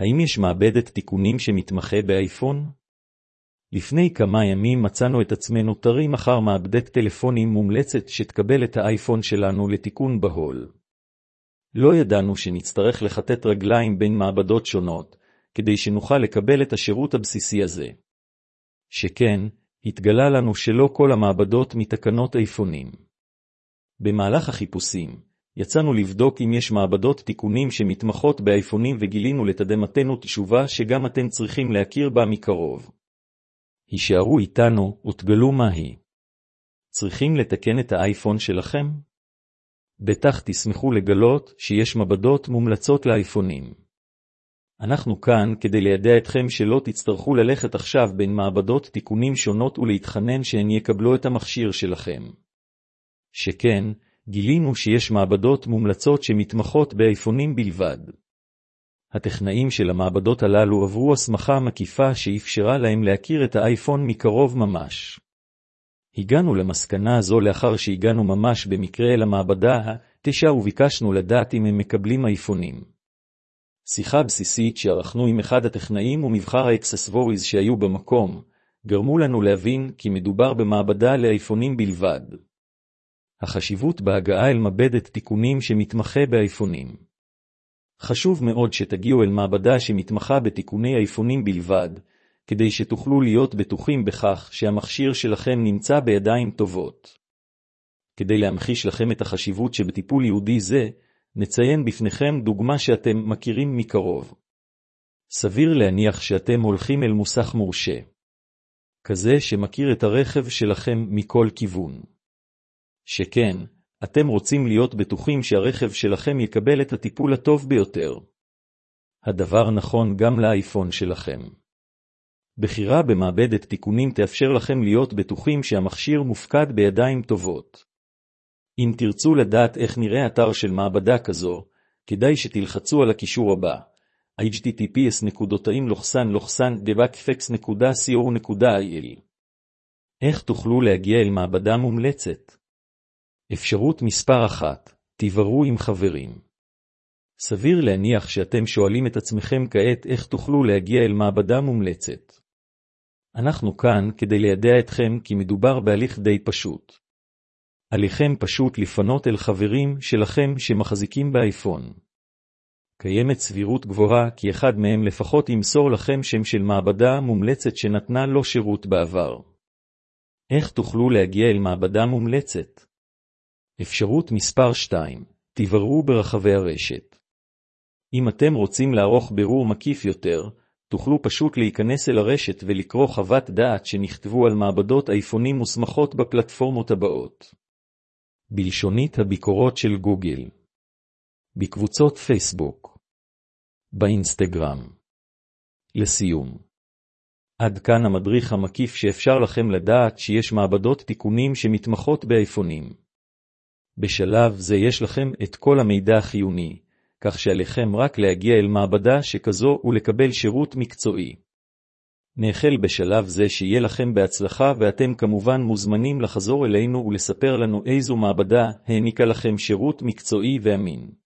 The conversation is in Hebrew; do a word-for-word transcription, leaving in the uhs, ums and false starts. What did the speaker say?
האם יש מעבדת תיקונים שמתמחה באייפון? לפני כמה ימים מצאנו את עצמנו תרים אחר מעבדת טלפונים מומלצת שתקבל את האייפון שלנו לתיקון בהול. לא ידענו שנצטרך לחטט רגליים בין מעבדות שונות, כדי שנוכל לקבל את השירות הבסיסי הזה. שכן, התגלה לנו שלא כל המעבדות מתקנות אייפונים. במהלך החיפושים, יצאנו לבדוק אם יש מעבדות תיקונים שמתמחות באייפונים וגילינו לתדהמתנו תשובה שגם אתם צריכים להכיר בה מקרוב. הישארו איתנו ותגלו מה היא. צריכים לתקן את האייפון שלכם? בטח תשמחו לגלות שיש מעבדות מומלצות לאייפונים. אנחנו כאן כדי לידע אתכם שלא תצטרכו ללכת עכשיו בין מעבדות תיקונים שונות ולהתחנן שהן יקבלו את המכשיר שלכם. שכן, גילינו שיש מעבדות מומלצות שמתמחות באייפונים בלבד. הטכנאים של המעבדות הללו עברו הסמכה מקיפה שאפשרה להם להכיר את האייפון מקרוב ממש. הגענו למסקנה זו לאחר שהגענו ממש במקרה אל המעבדה התשע וביקשנו לדעת אם הם מקבלים אייפונים. שיחה בסיסית שערכנו עם אחד הטכנאים ומבחר האקססווריז שהיו במקום, גרמו לנו להבין כי מדובר במעבדה לאייפונים בלבד. החשיבות בהגעה אל מעבדת תיקונים שמתמחה באייפונים. חשוב מאוד שתגיעו אל מעבדה שמתמחה בתיקוני אייפונים בלבד, כדי שתוכלו להיות בטוחים בכך שהמכשיר שלכם נמצא בידיים טובות. כדי להמחיש לכם את החשיבות שבטיפול יהודי זה, נציין בפניכם דוגמה שאתם מכירים מקרוב. סביר להניח שאתם הולכים אל מוסך מורשה. כזה שמכיר את הרכב שלכם מכל כיוון. שכן, אתם רוצים להיות בטוחים שהרכב שלכם יקבל את הטיפול הטוב ביותר. הדבר נכון גם לאייפון שלכם. בחירה במעבדת תיקונים תאפשר לכם להיות בטוחים שהמכשיר מופקד בידיים טובות. אם תרצו לדעת איך נראה אתר של מעבדה כזו, כדאי שתלחצו על הקישור הבא, אייץ' טי טי פי אס נקודתיים לוחסן לוחסן דבקפקס נקודה סי או נקודה איי אל. איך תוכלו להגיע אל מעבדה מומלצת? אפשרות מספר אחת, תיברו עם חברים. סביר להניח שאתם שואלים את עצמכם כעת איך תוכלו להגיע אל מעבדה מומלצת. אנחנו כאן כדי לידע אתכם כי מדובר בהליך די פשוט. עליכם פשוט לפנות אל חברים שלכם שמחזיקים באייפון. קיימת סבירות גבוהה כי אחד מהם לפחות ימסור לכם שם של מעבדה מומלצת שנתנה לו שירות בעבר. איך תוכלו להגיע אל מעבדה מומלצת? אפשרות מספר שתיים, תיברו ברחבי הרשת. אם אתם רוצים לערוך בירור מקיף יותר, תוכלו פשוט להיכנס אל הרשת ולקרוא חוות דעת שנכתבו על מעבדות אייפונים מוסמכות בפלטפורמות הבאות. בלשונית הביקורות של גוגל. בקבוצות פייסבוק. באינסטגרם. לסיום. עד כאן המדריך המקיף שאפשר לכם לדעת שיש מעבדות תיקונים שמתמחות באייפונים. בשלב זה יש לכם את כל המידע החיוני, כך שעליכם רק להגיע אל מעבדה שכזו ולקבל שירות מקצועי. נאחל בשלב זה שיהיה לכם בהצלחה ואתם כמובן מוזמנים לחזור אלינו ולספר לנו איזו מעבדה העניקה לכם שירות מקצועי ואמין.